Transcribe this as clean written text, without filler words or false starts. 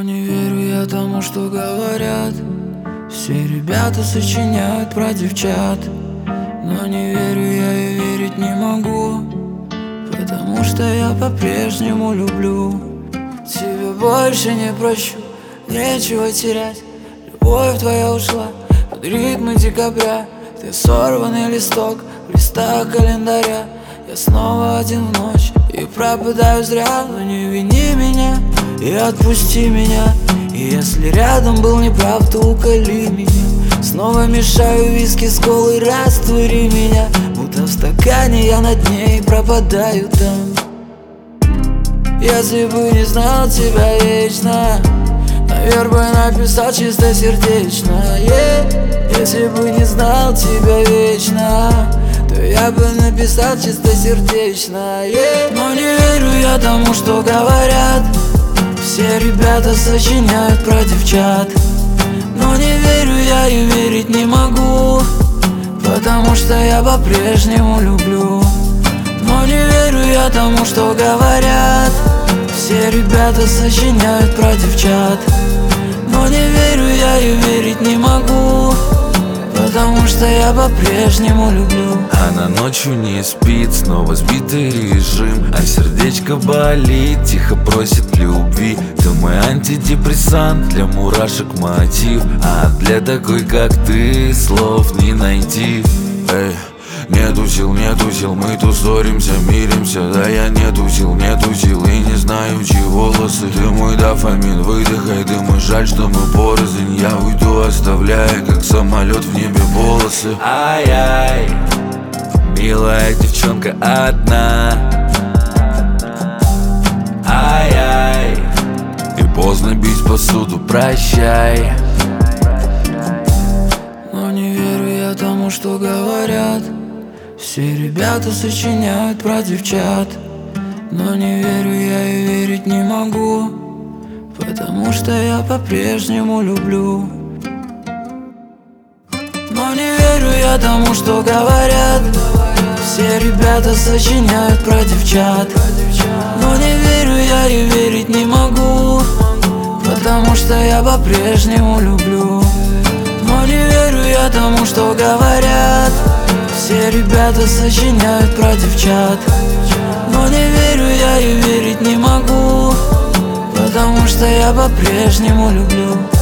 не верю я тому, что говорят. Все ребята сочиняют про девчат. Но не верю я и верить не могу, потому что я по-прежнему люблю. Тебя больше не прощу, нечего терять. Любовь твоя ушла под ритмы декабря. Ты сорванный листок в листах календаря. Я снова один в ночь и пропадаю зря. Но не вини меня и отпусти меня. И если рядом был неправ, то уколи меня. Снова мешаю виски с колой, раствори меня. Будто в стакане я на дне и пропадаю там. Если бы не знал тебя вечно, наверх бы написал чистосердечно, Если бы не знал тебя вечно, то я бы написал чистосердечно, Но не верю я тому, что говорят. Все ребята сочиняют про девчат. Но не верю я и верить не могу, потому что я по-прежнему люблю. Но не верю я тому, что говорят. Все ребята сочиняют про девчат. Но не верю я и верить не могу, потому что я по-прежнему люблю. Она ночью не спит, снова сбитый режим, а сердечко болит, тихо просит любви. Ты мой антидепрессант, для мурашек мотив, а для такой, как ты, слов не найти. Эй, нету сил, мы то ссоримся, миримся. Да я нету сил и не знаю, чьи волосы. Ты мой дофамин, выдыхай дым, и жаль, что мы порознь. Я уйду, оставляя, как самолет в небе полосы. Ай-яй, милая девчонка одна. Ай-яй, и поздно бить посуду, прощай. Но не верю я тому, что говорят. Все ребята сочиняют про девчат. Но не верю я и верить не могу, потому что я по-прежнему люблю. Но не верю я тому, что говорят. Все ребята сочиняют про девчат. Но не верю я и верить не могу, потому что я по-прежнему люблю. Но не верю я тому, что говорят. Все ребята сочиняют про девчат. Но не верю я и верить не могу, потому что я по-прежнему люблю.